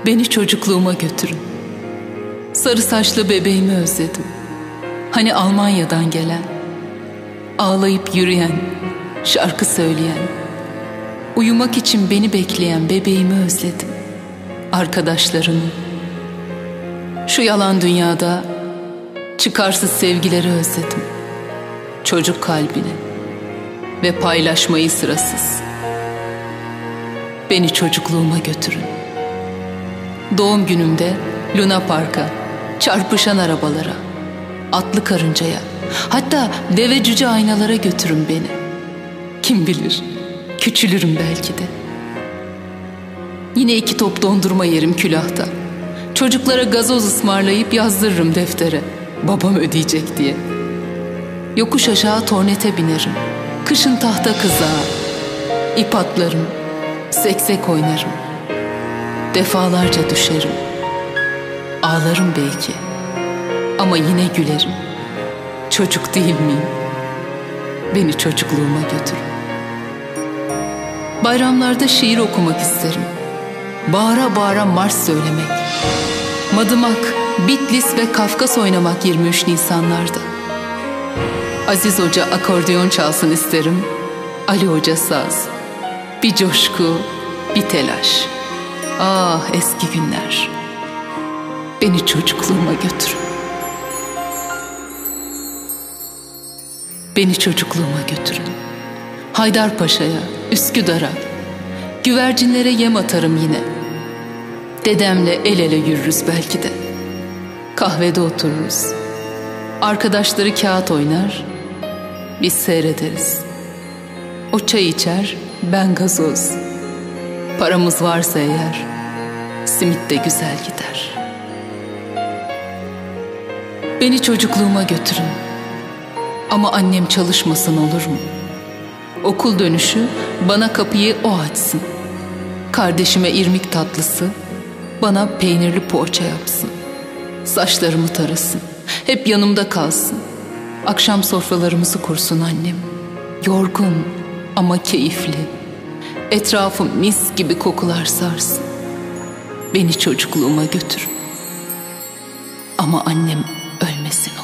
Beni çocukluğuma götürün. Sarı saçlı bebeğimi özledim. Hani Almanya'dan gelen, ağlayıp yürüyen, şarkı söyleyen, uyumak için beni bekleyen bebeğimi özledim. Arkadaşlarımı. Şu yalan dünyada çıkarsız sevgileri özledim. Çocuk kalbini ve paylaşmayı sırasız. Beni çocukluğuma götürün. Doğum günümde Luna Park'a, çarpışan arabalara, atlı karıncaya, hatta deve cüce aynalara götürün beni. Kim bilir, küçülürüm belki de. Yine 2 top dondurma yerim külahta. Çocuklara gazoz ısmarlayıp yazdırırım deftere, babam ödeyecek diye. Yokuş aşağı tornete binerim, kışın tahta kızağa, ip atlarım, seksek oynarım. Defalarca düşerim, ağlarım belki ama yine gülerim. Çocuk değil miyim? Beni çocukluğuma götürün. Bayramlarda şiir okumak isterim. Bağıra bağıra marş söylemek. Madımak, Bitlis ve Kafkas oynamak 23 Nisanlarda. Aziz Hoca akordeon çalsın isterim. Ali Hoca saz. Bir coşku, bir telaş. Ah eski günler. Beni çocukluğuma götürün. Beni çocukluğuma götürün. Haydarpaşa'ya, Üsküdar'a, güvercinlere yem atarım yine. Dedemle el ele yürürüz belki de. Kahvede otururuz. Arkadaşları kağıt oynar, biz seyrederiz. O çay içer, ben gazoz. Paramız varsa eğer, simit de güzel gider. Beni çocukluğuma götürün. Ama annem çalışmasın olur mu? Okul dönüşü bana kapıyı o açsın. Kardeşime irmik tatlısı, bana peynirli poğaça yapsın. Saçlarımı tarasın, hep yanımda kalsın. Akşam sofralarımızı kursun annem. Yorgun ama keyifli. Etrafım mis gibi kokular sarsın. Beni çocukluğuma götürün. Ama annem ölmesin.